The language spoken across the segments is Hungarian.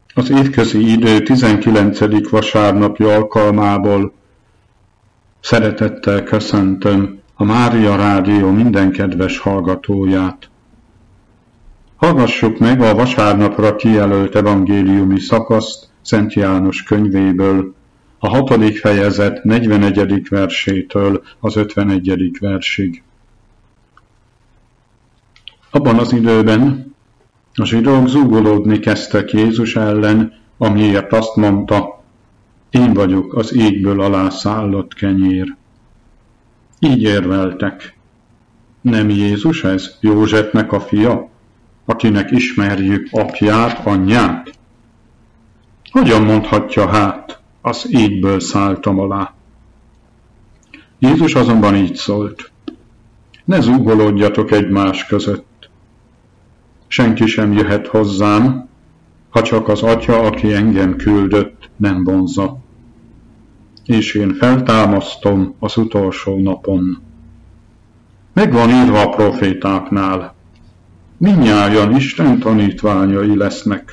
Az évközi idő 19. vasárnapja alkalmából szeretettel köszöntöm a Mária Rádió minden kedves hallgatóját. Hallgassuk meg a vasárnapra kijelölt evangéliumi szakaszt Szent János könyvéből, a 6. fejezet 41. versétől az 51. versig. Abban az időben a zsidók zúgolódni kezdtek Jézus ellen, amiért azt mondta: én vagyok az égből alá szállott kenyér. Így érveltek: nem Jézus ez, Józsefnek a fia, akinek ismerjük apját, anyját? Hogyan mondhatja hát, az égből szálltam alá? Jézus azonban így szólt: ne zúgolódjatok egymás között. Senki sem jöhet hozzám, ha csak az Atya, aki engem küldött, nem vonzza. És én feltámasztom az utolsó napon. Megvan írva a profétáknál: mindnyájan Isten tanítványai lesznek.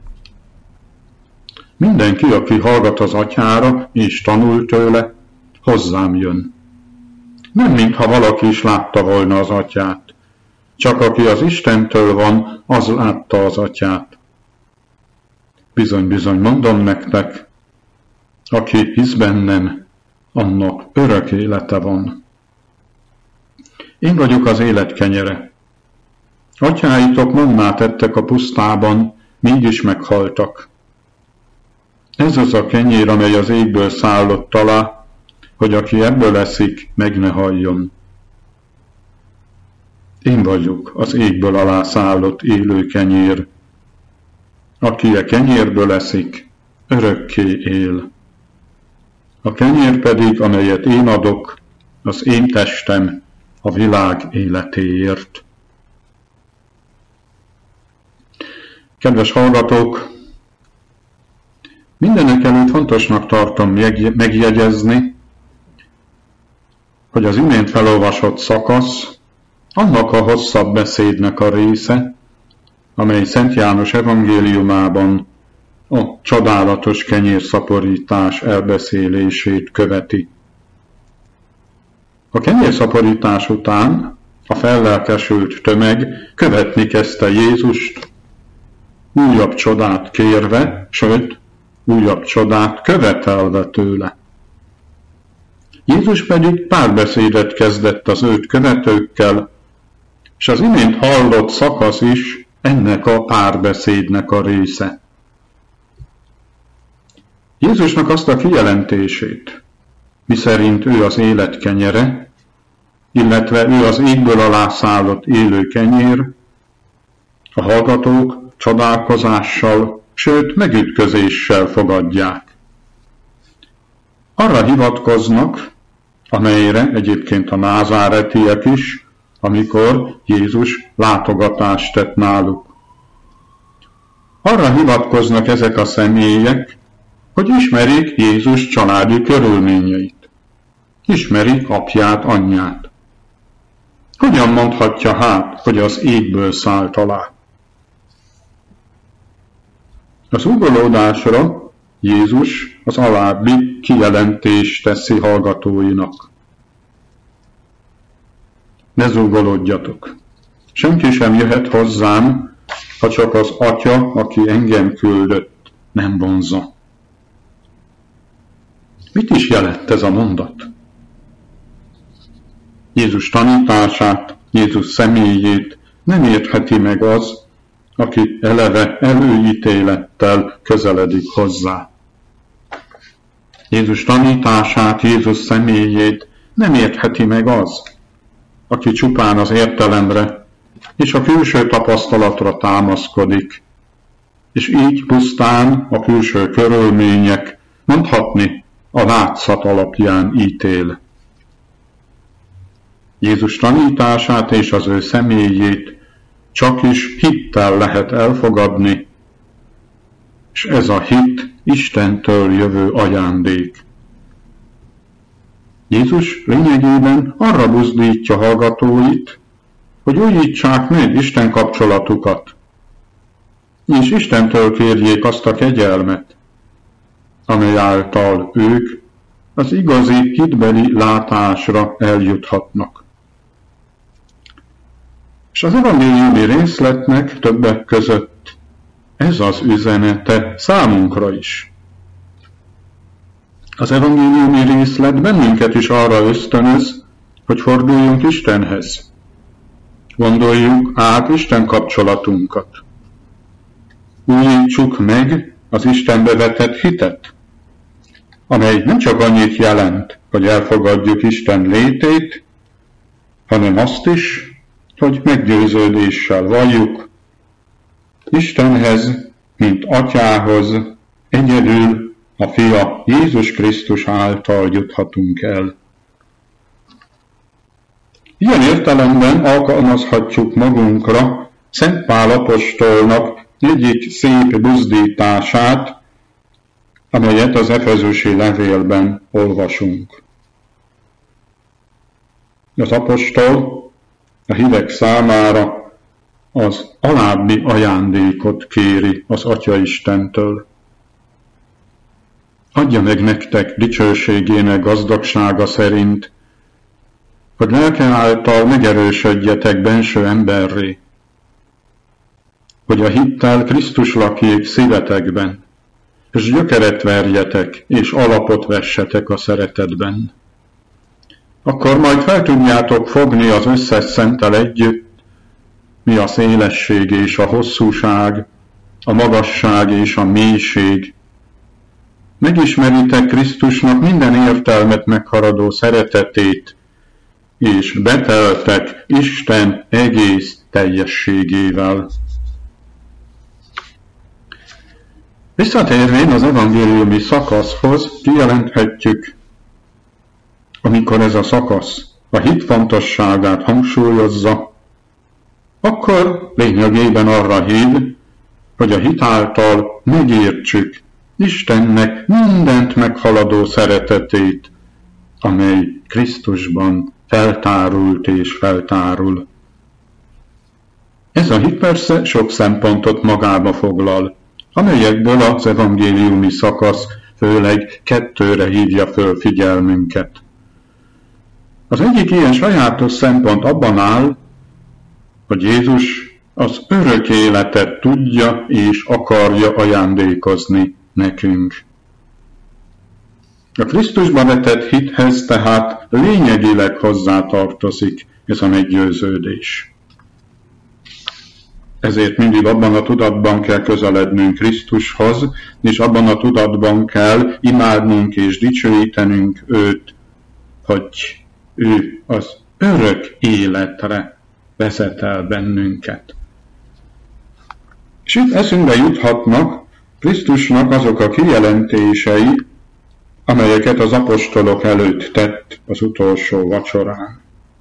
Mindenki, aki hallgat az Atyára és tanul tőle, hozzám jön. Nem mintha valaki is látta volna az Atyát, csak aki az Istentől van, az látta az Atyát. Bizony, bizony, mondom nektek, aki hisz bennem, annak örök élete van. Én vagyok az élet kenyere. Atyáitok mannát ettek a pusztában, mégis meghaltak. Ez az a kenyér, amely az égből szállott alá, hogy aki ebből eszik, meg ne halljon. Én vagyok az égből alá szállott élő kenyér. Aki a kenyérből eszik, örökké él. A kenyér pedig, amelyet én adok, az én testem a világ életéért. Kedves hallgatók, mindenekelőtt fontosnak tartom megjegyezni, hogy az imént felolvasott szakasz annak a hosszabb beszédnek a része, amely Szent János evangéliumában a csodálatos kenyérszaporítás elbeszélését követi. A kenyérszaporítás után a fellelkesült tömeg követni kezdte Jézust, újabb csodát kérve, sőt, újabb csodát követelve tőle. Jézus pedig párbeszédet kezdett az őt követőkkel, és az imént hallott szakasz is ennek a párbeszédnek a része. Jézusnak azt a kijelentését, miszerint ő az élet kenyere, illetve ő az égből alá szállott élő kenyér, a hallgatók csodálkozással, sőt megütközéssel fogadják. Arra hivatkoznak, amelyre egyébként a názáretiek is, amikor Jézus látogatást tett náluk. Arra hivatkoznak ezek a személyek, hogy ismerik Jézus családi körülményeit. Ismerik apját, anyját. Hogyan mondhatja hát, hogy az égből szállt alá? Az ugolódásra Jézus az alábbi kijelentést teszi hallgatóinak: ne zúgolódjatok. Senki sem jöhet hozzám, ha csak az Atya, aki engem küldött, nem vonzza. Mit is jelent ez a mondat? Jézus tanítását, Jézus személyét nem értheti meg az, aki eleve előítélettel közeledik hozzá. Jézus tanítását, Jézus személyét nem értheti meg az, aki csupán az értelemre és a külső tapasztalatra támaszkodik, és így pusztán a külső körülmények, mondhatni a látszat alapján ítél. Jézus tanítását és az ő személyét csak is hittel lehet elfogadni, és ez a hit Istentől jövő ajándék. Jézus lényegében arra buzdítja hallgatóit, hogy újítsák meg Isten kapcsolatukat. és Istentől kérjék azt a kegyelmet, amely által ők az igazi hitbeli látásra eljuthatnak. És az evangéliumi részletnek többek között ez az üzenete számunkra is. Az evangéliumi részlet bennünket is arra ösztönöz, hogy forduljunk Istenhez. Gondoljuk át Isten kapcsolatunkat. Újítsuk meg az Istenbe vetett hitet, amely nem csak annyit jelent, hogy elfogadjuk Isten létét, hanem azt is, hogy meggyőződéssel valljuk Istenhez, mint Atyához, egyedül a Fia Jézus Krisztus által juthatunk el. Ilyen értelemben alkalmazhatjuk magunkra Szent Pál apostolnak egyik szép buzdítását, amelyet az efezusi levélben olvasunk. Az apostol a hívek számára az alábbi ajándékot kéri az Atya Istentől. Adja meg nektek dicsőségének gazdagsága szerint, hogy lelke által megerősödjetek benső emberré, hogy a hittel Krisztus lakjék szívetekben, és gyökeret verjetek, és alapot vessetek a szeretetben. Akkor majd fel tudjátok fogni az összes szenttel együtt, mi a szélesség és a hosszúság, a magasság és a mélység. Megismeritek Krisztusnak minden értelmet meghaladó szeretetét, és beteltek Isten egész teljességével. Visszatérvén az evangéliumi szakaszhoz kijelenthetjük, amikor ez a szakasz a hit fontosságát hangsúlyozza, akkor lényegében arra hív, hogy a hit által megértsük Istennek mindent meghaladó szeretetét, amely Krisztusban feltárult és feltárul. Ez a hit persze sok szempontot magába foglal, amelyekből az evangéliumi szakasz főleg kettőre hívja föl figyelmünket. Az egyik ilyen sajátos szempont abban áll, hogy Jézus az örök életet tudja és akarja ajándékozni nekünk. A Krisztusba vetett hithez tehát lényegileg hozzátartozik ez a meggyőződés. Ezért mindig abban a tudatban kell közelednünk Krisztushoz, és abban a tudatban kell imádnunk és dicsőítenünk őt, hogy ő az örök életre vezet el bennünket. És itt eszünkbe juthatnak Krisztusnak azok a kijelentései, amelyeket az apostolok előtt tett az utolsó vacsorán.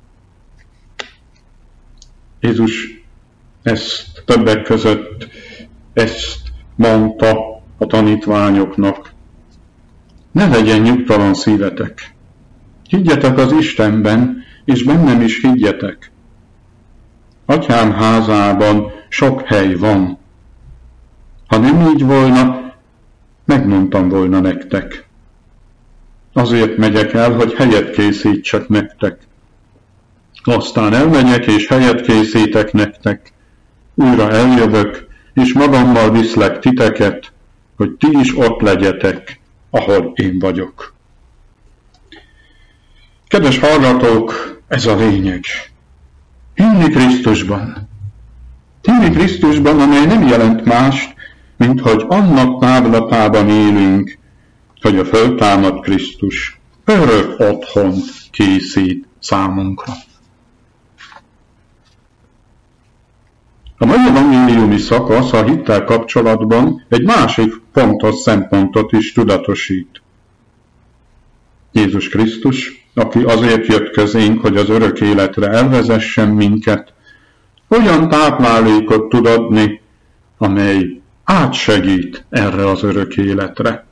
Jézus többek között ezt mondta a tanítványoknak: ne legyen nyugtalan szívetek, higgyetek az Istenben, és bennem is higgyetek. Atyám házában sok hely van. Ha nem így volna, megmondtam volna nektek. Azért megyek el, hogy helyet készítsek nektek. Aztán elmegyek, és helyet készítek nektek. Újra eljövök, és magammal viszlek titeket, hogy ti is ott legyetek, ahol én vagyok. Kedves hallgatók, ez a lényeg. Hinni Krisztusban. Hinni Krisztusban, amely nem jelent mást, mint hogy annak távlatában élünk, hogy a föltámadt Krisztus örök otthont készít számunkra. A mai evangéliumi szakasz a hittel kapcsolatban egy másik fontos szempontot is tudatosít. Jézus Krisztus, aki azért jött közénk, hogy az örök életre elvezessen minket, olyan táplálékot tud adni, amely átsegít erre az örök életre.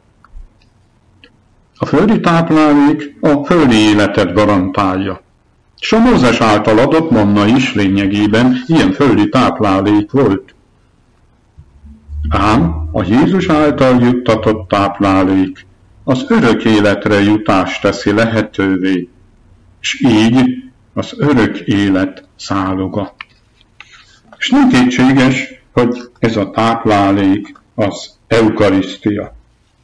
A földi táplálék a földi életet garantálja. És a Mózes által adott manna is lényegében ilyen földi táplálék volt. Ám a Jézus által juttatott táplálék az örök életre jutást teszi lehetővé, és így az örök élet záloga. És nem kétséges, hogy ez a táplálék az eukarisztia.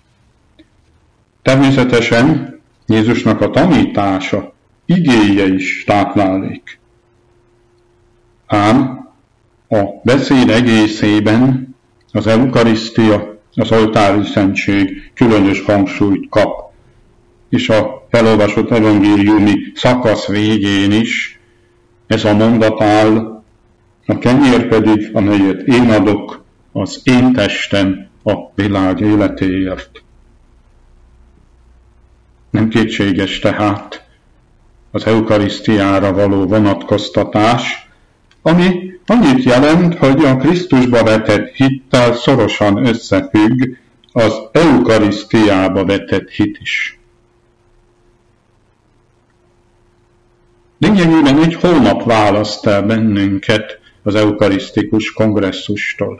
Természetesen Jézusnak a tanítása, igéje is táplálék. Ám a beszéd egészében az eukarisztia, az oltári szentség különös hangsúlyt kap, és a felolvasott evangéliumi szakasz végén is ez a mondat áll: a kenyér pedig, amelyet én adok, az én testem a világ életéért. Nem kétséges tehát az eukarisztiára való vonatkoztatás, ami annyit jelent, hogy a Krisztusba vetett hittel szorosan összefügg az eukarisztiába vetett hit is. Lényegében egy hónap választ el bennünket az eukarisztikus kongresszustól.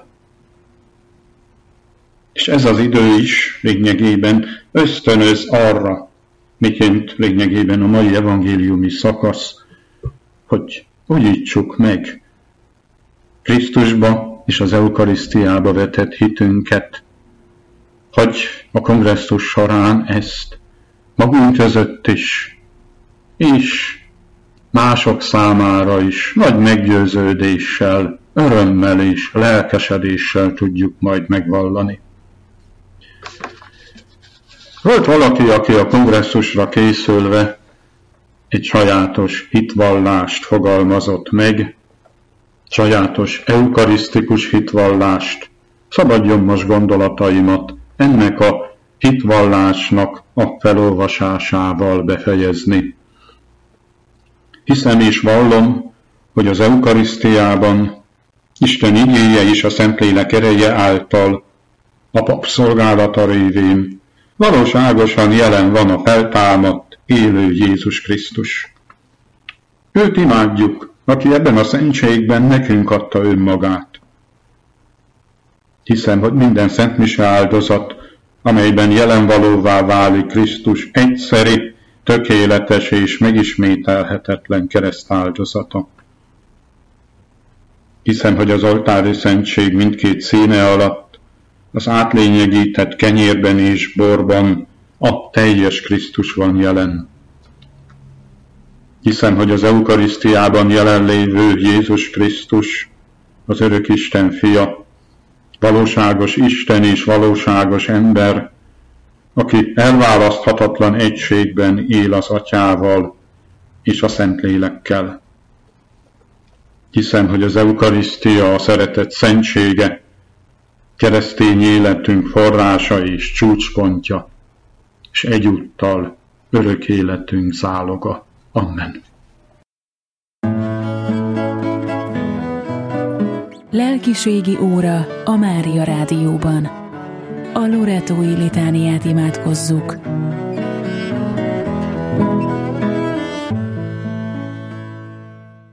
És ez az idő is lényegében ösztönöz arra, miként lényegében a mai evangéliumi szakasz, hogy újítsuk meg Krisztusba és az eukarisztiába vetett hitünket, hogy a kongresszus során ezt magunk között is, és mások számára is nagy meggyőződéssel, örömmel és lelkesedéssel tudjuk majd megvallani. Volt valaki, aki a kongresszusra készülve egy sajátos hitvallást fogalmazott meg, sajátos eukarisztikus hitvallást. Szabadjon most gondolataimat ennek a hitvallásnak a felolvasásával befejezni. Hiszem és vallom, hogy az eukarisztiában Isten igéje és a Szentlélek ereje által a pap szolgálata révén valóságosan jelen van a feltámadt, élő Jézus Krisztus. Őt imádjuk, aki ebben a szentségben nekünk adta önmagát. Hiszem, hogy minden szentmise áldozat, amelyben jelenvalóvá válik Krisztus egyszeri, tökéletes és megismételhetetlen keresztáldozata. Hiszem, hogy az oltári szentség mindkét színe alatt, az átlényegített kenyérben és borban a teljes Krisztus van jelen. Hiszem, hogy az eukarisztiában jelenlévő Jézus Krisztus, az örök Isten fia, valóságos Isten és valóságos ember, aki elválaszthatatlan egységben él az Atyával és a Szentlélekkel. Hiszem, hogy az eukarisztia a szeretet szentsége, keresztény életünk forrása és csúcspontja, és egyúttal örök életünk záloga. Amen. Lelkiségi óra a Mária Rádióban. A loretói litániát imádkozzuk.